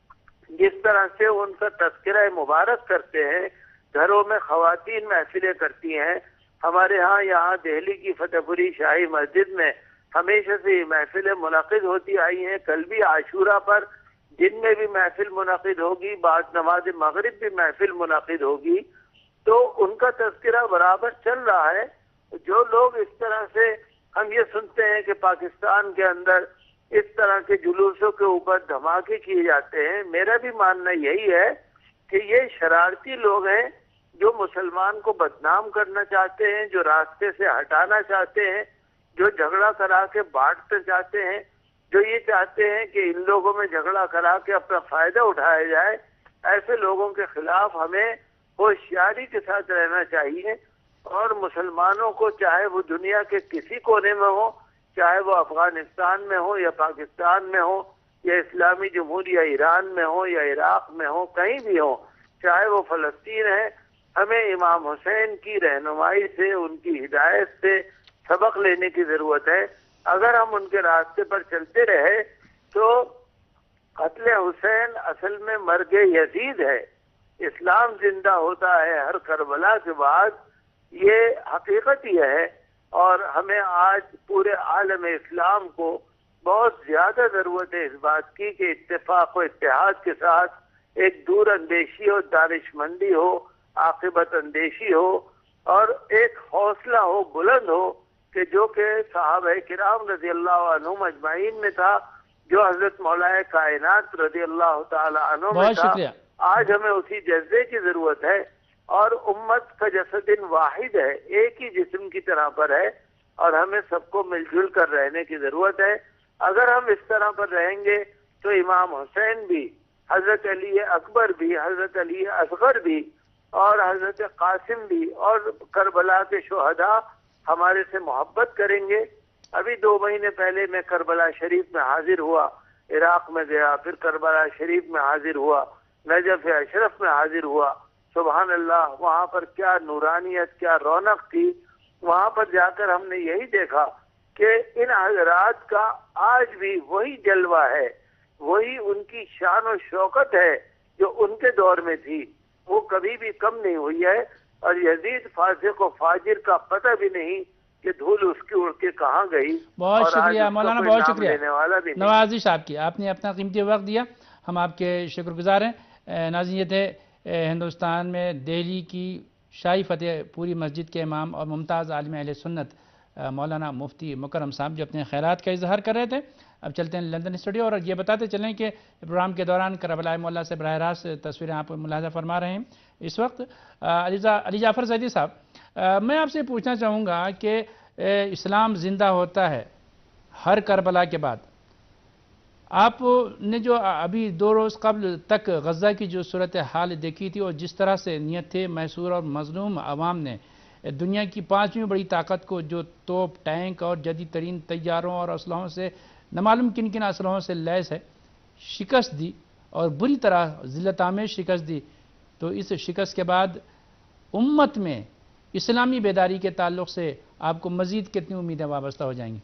جس طرح سے ان کا تذکرہ مبارک کرتے ہیں، گھروں میں خواتین محفلیں کرتی ہیں. ہمارے ہاں یہاں دہلی کی فتح پوری شاہی مسجد میں ہمیشہ سے یہ محفلیں منعقد ہوتی آئی ہیں. کل بھی عاشورہ پر دن میں بھی محفل منعقد ہوگی، بعد نماز مغرب بھی محفل منعقد ہوگی. تو ان کا تذکرہ برابر چل رہا ہے. جو لوگ اس طرح سے، ہم یہ سنتے ہیں کہ پاکستان کے اندر اس طرح کے جلوسوں کے اوپر دھماکے کیے جاتے ہیں، میرا بھی ماننا یہی ہے کہ یہ شرارتی لوگ ہیں جو مسلمان کو بدنام کرنا چاہتے ہیں، جو راستے سے ہٹانا چاہتے ہیں، جو جھگڑا کرا کے بانٹنا چاہتے ہیں، جو یہ چاہتے ہیں کہ ان لوگوں میں جھگڑا کرا کے اپنا فائدہ اٹھایا جائے. ایسے لوگوں کے خلاف ہمیں ہوشیاری کے ساتھ رہنا چاہیے. اور مسلمانوں کو چاہے وہ دنیا کے کسی کونے میں ہو، چاہے وہ افغانستان میں ہو یا پاکستان میں ہو یا اسلامی جمہوریہ ایران میں ہو یا عراق میں ہو، کہیں بھی ہو، چاہے وہ فلسطین ہے، ہمیں امام حسین کی رہنمائی سے، ان کی ہدایت سے سبق لینے کی ضرورت ہے. اگر ہم ان کے راستے پر چلتے رہے تو قتل حسین اصل میں مرگ یزید ہے. اسلام زندہ ہوتا ہے ہر کربلا کے بعد، یہ حقیقت ہی ہے. اور ہمیں آج پورے عالم اسلام کو بہت زیادہ ضرورت ہے اس بات کی کہ اتفاق و اتحاد کے ساتھ ایک دور اندیشی اور دانش مندی ہو، عاقبت اندیشی ہو، اور ایک حوصلہ ہو، بلند ہو کہ جو کہ صحابہ کرام رضی اللہ عنہم اجمعین میں تھا، جو حضرت مولا کائنات رضی اللہ تعالی عنہ میں تھا. آج ہمیں اسی جذبے کی ضرورت ہے. اور امت کا جسد واحد ہے، ایک ہی جسم کی طرح پر ہے، اور ہمیں سب کو مل جل کر رہنے کی ضرورت ہے. اگر ہم اس طرح پر رہیں گے تو امام حسین بھی، حضرت علی اکبر بھی، حضرت علی اصغر بھی، اور حضرت قاسم بھی، اور کربلا کے شہداء ہمارے سے محبت کریں گے. ابھی دو مہینے پہلے میں کربلا شریف میں حاضر ہوا، عراق میں گیا، پھر کربلا شریف میں حاضر ہوا، نجف اشرف میں حاضر ہوا. سبحان اللہ، وہاں پر کیا نورانیت، کیا رونق تھی. وہاں پر جا کر ہم نے یہی دیکھا کہ ان حضرات کا آج بھی وہی جلوہ ہے، وہی ان کی شان و شوکت ہے جو ان کے دور میں تھی، وہ کبھی بھی کم نہیں ہوئی ہے. اور یزید فاسق و فاجر کا پتہ بھی نہیں کہ دھول اس کی اڑ کے کہاں گئی. بہت شکریہ مولانا، بہت شکریہ نوازی صاحب کی، آپ نے اپنا قیمتی وقت دیا، ہم آپ کے شکر گزار ہیں. ناظرین، یہ تھے ہندوستان میں دہلی کی شاہی فتح پوری مسجد کے امام اور ممتاز عالم اہل سنت مولانا مفتی مکرم صاحب، جو اپنے خیرات کا اظہار کر رہے تھے. اب چلتے ہیں لندن اسٹوڈیو اور یہ بتاتے چلیں کہ پروگرام کے دوران کربلا مولا سے براہ راست تصویریں آپ ملاحظہ فرما رہے ہیں اس وقت. علی جعفر زیدی صاحب، میں آپ سے پوچھنا چاہوں گا کہ اسلام زندہ ہوتا ہے ہر کربلا کے بعد. آپ نے جو ابھی دو روز قبل تک غزہ کی جو صورتحال دیکھی تھی اور جس طرح سے نیت تھے محصور اور مظلوم عوام نے دنیا کی پانچویں بڑی طاقت کو جو توپ، ٹینک اور جدید ترین طیاروں اور اسلحوں سے نہ معلوم کن کن اسلحوں سے لیس ہے شکست دی اور بری طرح ذلت آمیز شکست دی، تو اس شکست کے بعد امت میں اسلامی بیداری کے تعلق سے آپ کو مزید کتنی امیدیں وابستہ ہو جائیں گی؟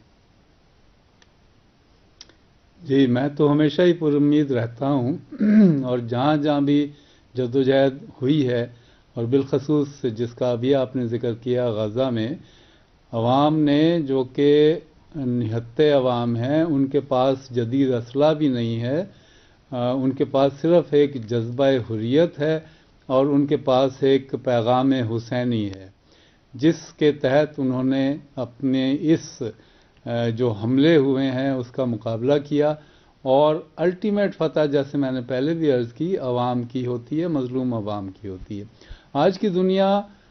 جی، میں تو ہمیشہ ہی پر امید رہتا ہوں اور جہاں جہاں بھی جدوجہد ہوئی ہے اور بالخصوص جس کا ابھی آپ نے ذکر کیا غزہ میں، عوام نے جو کہ نہتے عوام ہیں ان کے پاس جدید اسلحہ بھی نہیں ہے، ان کے پاس صرف ایک جذبہ حریت ہے اور ان کے پاس ایک پیغام حسینی ہے جس کے تحت انہوں نے اپنے اس جو حملے ہوئے ہیں اس کا مقابلہ کیا اور الٹیمیٹ فتح، جیسے میں نے پہلے بھی عرض کی، عوام کی ہوتی ہے، مظلوم عوام کی ہوتی ہے. آج کی دنیا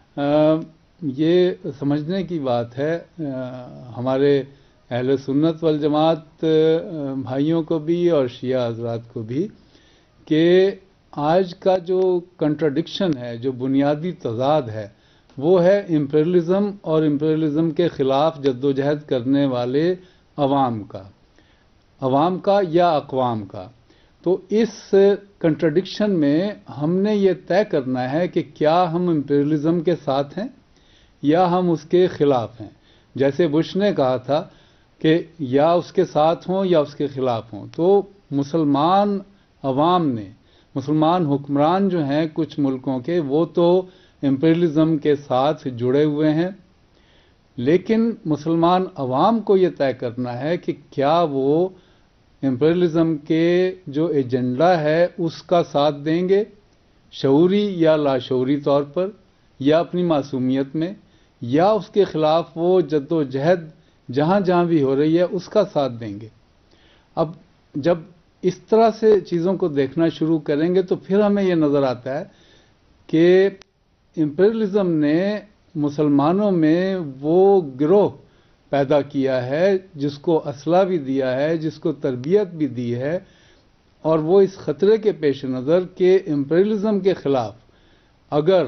یہ سمجھنے کی بات ہے ہمارے اہل سنت والجماعت بھائیوں کو بھی اور شیعہ حضرات کو بھی کہ آج کا جو کنٹراڈکشن ہے، جو بنیادی تضاد ہے، وہ ہے امپیریلزم اور امپیریلزم کے خلاف جدوجہد کرنے والے عوام کا عوام کا یا اقوام کا. تو اس کنٹراڈکشن میں ہم نے یہ طے کرنا ہے کہ کیا ہم امپیریلزم کے ساتھ ہیں یا ہم اس کے خلاف ہیں. جیسے بش نے کہا تھا کہ یا اس کے ساتھ ہوں یا اس کے خلاف ہوں. تو مسلمان عوام نے، مسلمان حکمران جو ہیں کچھ ملکوں کے، وہ تو امپیریلزم کے ساتھ جڑے ہوئے ہیں، لیکن مسلمان عوام کو یہ طے کرنا ہے کہ کیا وہ امپیریلزم کے جو ایجنڈا ہے اس کا ساتھ دیں گے شعوری یا لاشعوری طور پر یا اپنی معصومیت میں، یا اس کے خلاف وہ جد و جہد جہاں جہاں بھی ہو رہی ہے اس کا ساتھ دیں گے. اب جب اس طرح سے چیزوں کو دیکھنا شروع کریں گے تو پھر ہمیں یہ نظر آتا ہے کہ امپیریلزم نے مسلمانوں میں وہ گروہ پیدا کیا ہے جس کو اسلحہ بھی دیا ہے، جس کو تربیت بھی دی ہے، اور وہ اس خطرے کے پیش نظر کہ امپیریلزم کے خلاف اگر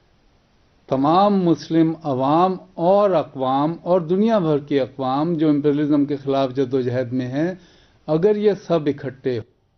تمام مسلم عوام اور اقوام اور دنیا بھر کے اقوام جو امپیریلزم کے خلاف جدوجہد میں ہیں، اگر یہ سب اکٹھے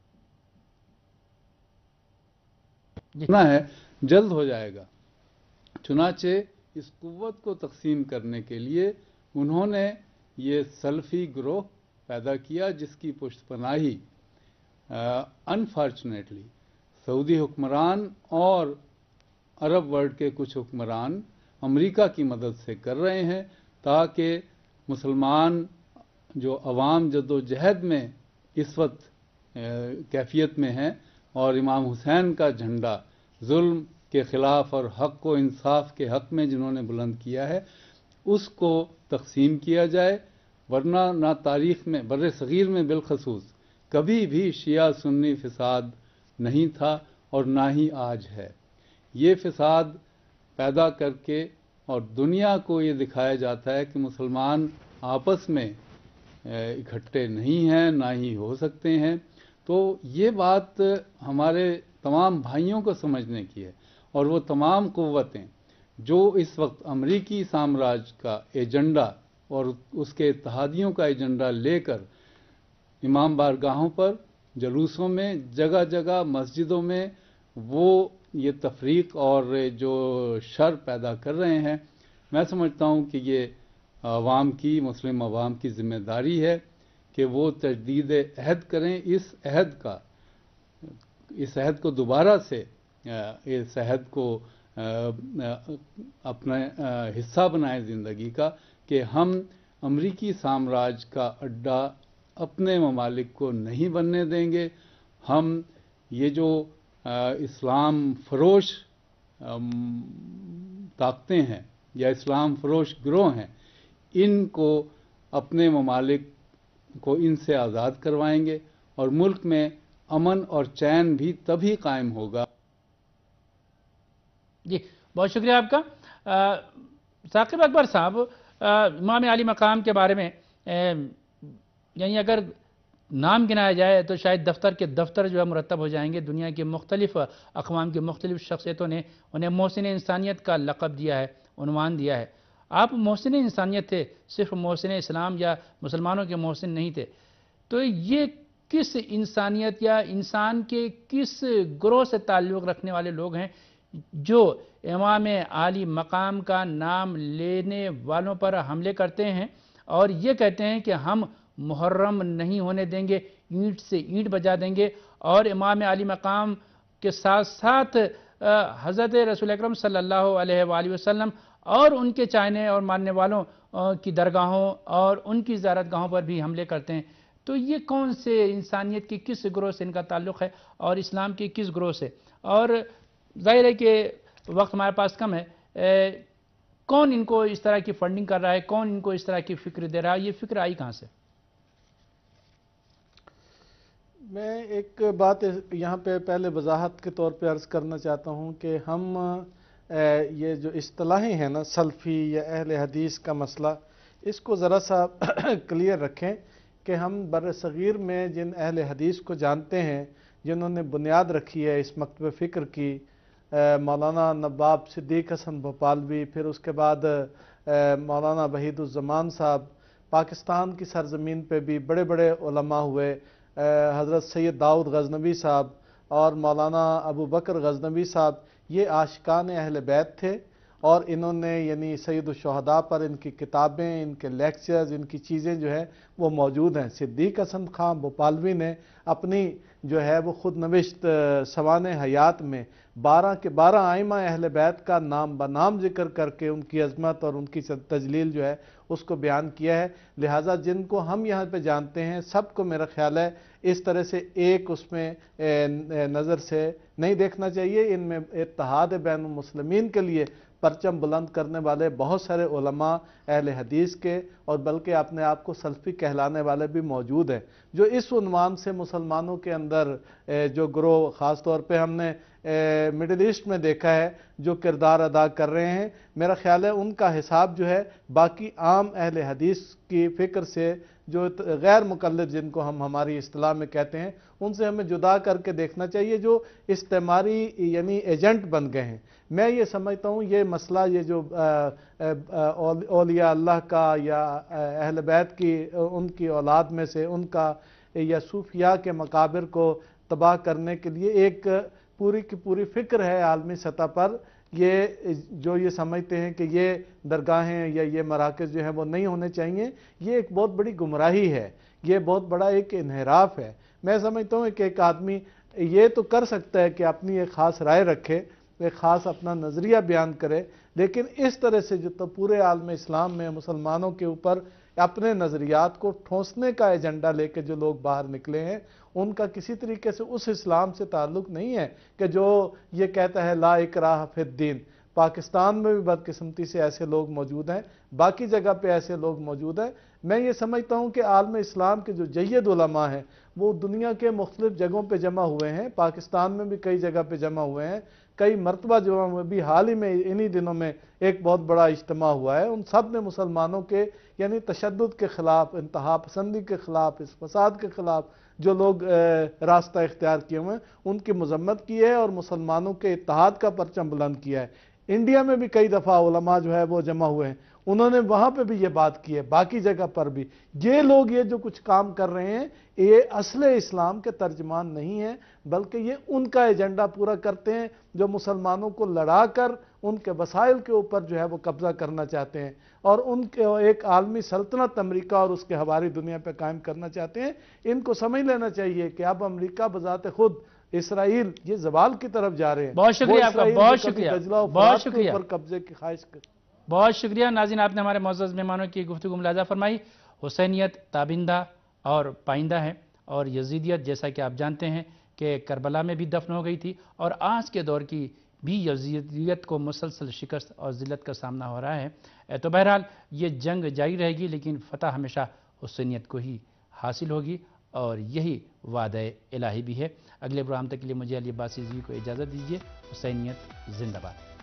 ہونا ہے جلد ہو جائے گا. چنانچہ اس قوت کو تقسیم کرنے کے لیے انہوں نے یہ سلفی گروہ پیدا کیا جس کی پشت پناہی انفارچونیٹلی سعودی حکمران اور عرب ورلڈ کے کچھ حکمران امریکہ کی مدد سے کر رہے ہیں تاکہ مسلمان جو عوام جد و جہد میں اس وقت کیفیت میں ہیں اور امام حسین کا جھنڈا ظلم کے خلاف اور حق و انصاف کے حق میں جنہوں نے بلند کیا ہے اس کو تقسیم کیا جائے. ورنہ نہ تاریخ میں بر صغیر میں بالخصوص کبھی بھی شیعہ سنی فساد نہیں تھا اور نہ ہی آج ہے. یہ فساد پیدا کر کے اور دنیا کو یہ دکھایا جاتا ہے کہ مسلمان آپس میں اکٹھے نہیں ہیں، نہ ہی ہو سکتے ہیں. تو یہ بات ہمارے تمام بھائیوں کو سمجھنے کی ہے اور وہ تمام قوتیں جو اس وقت امریکی سامراج کا ایجنڈا اور اس کے اتحادیوں کا ایجنڈا لے کر امام بارگاہوں پر، جلوسوں میں، جگہ جگہ مسجدوں میں وہ یہ تفریق اور جو شر پیدا کر رہے ہیں، میں سمجھتا ہوں کہ یہ عوام کی، مسلم عوام کی ذمہ داری ہے کہ وہ تجدید عہد کریں. اس عہد کا اس عہد کو دوبارہ سے اس عہد کو اپنا حصہ بنائیں زندگی کا کہ ہم امریکی سامراج کا اڈا اپنے ممالک کو نہیں بننے دیں گے. ہم یہ جو اسلام فروش طاقتیں ہیں یا اسلام فروش گروہ ہیں ان کو اپنے ممالک کو ان سے آزاد کروائیں گے اور ملک میں امن اور چین بھی تبھی قائم ہوگا۔ جی بہت شکریہ آپ کا۔ ثاقب اکبر صاحب، امام عالی مقام کے بارے میں یعنی اگر نام گنایا جائے تو شاید دفتر کے دفتر جو ہے مرتب ہو جائیں گے۔ دنیا کے مختلف اقوام کی مختلف شخصیتوں نے انہیں محسن انسانیت کا لقب دیا ہے، عنوان دیا ہے۔ آپ محسن انسانیت تھے، صرف محسن اسلام یا مسلمانوں کے محسن نہیں تھے، تو یہ کس انسانیت یا انسان کے کس گروہ سے تعلق رکھنے والے لوگ ہیں جو امام عالی مقام کا نام لینے والوں پر حملے کرتے ہیں اور یہ کہتے ہیں کہ ہم محرم نہیں ہونے دیں گے، اینٹ سے اینٹ بجا دیں گے، اور امام عالی مقام کے ساتھ ساتھ حضرت رسول اکرم صلی اللہ علیہ وآلہ وسلم اور ان کے چاہنے اور ماننے والوں کی درگاہوں اور ان کی زیارت گاہوں پر بھی حملے کرتے ہیں؟ تو یہ کون سے انسانیت کی کس گروہ سے ان کا تعلق ہے اور اسلام کے کس گروہ سے؟ اور ظاہر ہے کہ وقت ہمارے پاس کم ہے، کون ان کو اس طرح کی فنڈنگ کر رہا ہے، کون ان کو اس طرح کی فکر دے رہا ہے، یہ فکر آئی کہاں سے؟ میں ایک بات یہاں پہ پہلے وضاحت کے طور پہ عرض کرنا چاہتا ہوں کہ ہم یہ جو اصطلاحیں ہیں نا سلفی یا اہل حدیث کا مسئلہ، اس کو ذرا سا کلیئر رکھیں کہ ہم بر صغیر میں جن اہل حدیث کو جانتے ہیں، جنہوں نے بنیاد رکھی ہے اس مکتب فکر کی، مولانا نواب صدیق حسن بھوپالوی، پھر اس کے بعد مولانا وحید الزمان صاحب، پاکستان کی سرزمین پہ بھی بڑے بڑے علماء ہوئے، حضرت سید داؤد غزنوی صاحب اور مولانا ابو بکر غزنوی صاحب، یہ عاشقان اہل بیت تھے، اور انہوں نے یعنی سید الشہداء پر ان کی کتابیں، ان کے لیکچرز، ان کی چیزیں جو ہے وہ موجود ہیں۔ صدیق حسن خان بھوپالوی نے اپنی جو ہے وہ خود نوشت سوانح حیات میں بارہ کے بارہ ائمہ اہل بیت کا نام بنام ذکر کر کے ان کی عظمت اور ان کی تجلیل جو ہے اس کو بیان کیا ہے۔ لہٰذا جن کو ہم یہاں پہ جانتے ہیں سب کو میرا خیال ہے اس طرح سے ایک اس میں نظر سے نہیں دیکھنا چاہیے۔ ان میں اتحاد بین المسلمین کے لیے پرچم بلند کرنے والے بہت سارے علماء اہل حدیث کے اور بلکہ اپنے آپ کو سلفی کہلانے والے بھی موجود ہیں، جو اس عنوان سے مسلمانوں کے اندر جو گروہ خاص طور پہ ہم نے مڈل ایسٹ میں دیکھا ہے جو کردار ادا کر رہے ہیں، میرا خیال ہے ان کا حساب جو ہے باقی عام اہل حدیث کی فکر سے، جو غیر مقلد جن کو ہم ہماری اصطلاح میں کہتے ہیں، ان سے ہمیں جدا کر کے دیکھنا چاہیے، جو استعماری یعنی ایجنٹ بن گئے ہیں۔ میں یہ سمجھتا ہوں یہ مسئلہ یہ جو اولیاء اللہ کا یا اہل بیت کی ان کی اولاد میں سے ان کا یا صوفیاء کے مقابر کو تباہ کرنے کے لیے ایک پوری کی پوری فکر ہے عالمی سطح پر، یہ جو یہ سمجھتے ہیں کہ یہ درگاہیں یا یہ مراکز جو ہیں وہ نہیں ہونے چاہیے، یہ ایک بہت بڑی گمراہی ہے، یہ بہت بڑا ایک انحراف ہے۔ میں سمجھتا ہوں کہ ایک آدمی یہ تو کر سکتا ہے کہ اپنی ایک خاص رائے رکھے، ایک خاص اپنا نظریہ بیان کرے، لیکن اس طرح سے جو تو پورے عالم اسلام میں مسلمانوں کے اوپر اپنے نظریات کو ٹھونسنے کا ایجنڈا لے کے جو لوگ باہر نکلے ہیں، ان کا کسی طریقے سے اس اسلام سے تعلق نہیں ہے کہ جو یہ کہتا ہے لا اکراہ فی الدین۔ پاکستان میں بھی بدقسمتی سے ایسے لوگ موجود ہیں، باقی جگہ پہ ایسے لوگ موجود ہیں۔ میں یہ سمجھتا ہوں کہ عالم اسلام کے جو جید علماء ہیں وہ دنیا کے مختلف جگہوں پہ جمع ہوئے ہیں، پاکستان میں بھی کئی جگہ پہ جمع ہوئے ہیں، کئی مرتبہ جو میں بھی حال ہی میں انہی دنوں میں ایک بہت بڑا اجتماع ہوا ہے۔ ان سب نے مسلمانوں کے یعنی تشدد کے خلاف، انتہا پسندی کے خلاف، اس فساد کے خلاف جو لوگ راستہ اختیار کیے ہوئے ہیں ان کی مذمت کی ہے اور مسلمانوں کے اتحاد کا پرچم بلند کیا ہے۔ انڈیا میں بھی کئی دفعہ علماء جو ہے وہ جمع ہوئے ہیں، انہوں نے وہاں پہ بھی یہ بات کی ہے، باقی جگہ پر بھی۔ یہ لوگ یہ جو کچھ کام کر رہے ہیں یہ اصل اسلام کے ترجمان نہیں ہیں، بلکہ یہ ان کا ایجنڈا پورا کرتے ہیں جو مسلمانوں کو لڑا کر ان کے وسائل کے اوپر جو ہے وہ قبضہ کرنا چاہتے ہیں اور ان کے ایک عالمی سلطنت امریکہ اور اس کے حواری دنیا پہ قائم کرنا چاہتے ہیں۔ ان کو سمجھ لینا چاہیے کہ اب امریکہ بذات خود اسرائیل یہ زوال کی طرف جا رہے ہیں۔ بہت شکریہ آپ کا، بہت شکریہ، بہت شکریہ، قبضے کی خواہش کر بہت شکریہ۔ ناظرین، آپ نے ہمارے معزز مہمانوں کی گفتگو ملاحظہ فرمائی۔ حسینیت تابندہ اور پائندہ ہے، اور یزیدیت جیسا کہ آپ جانتے ہیں کہ کربلا میں بھی دفن ہو گئی تھی، اور آج کے دور کی بھی یزیدیت کو مسلسل شکست اور ذلت کا سامنا ہو رہا ہے۔ تو بہرحال یہ جنگ جاری رہے گی، لیکن فتح ہمیشہ حسینیت کو ہی حاصل ہوگی، اور یہی وعدہ الہی بھی ہے۔ اگلے پروگرام تک کے لیے مجھے علی عباسی جی کو اجازت دیجیے۔ حسینیت زندہ باد۔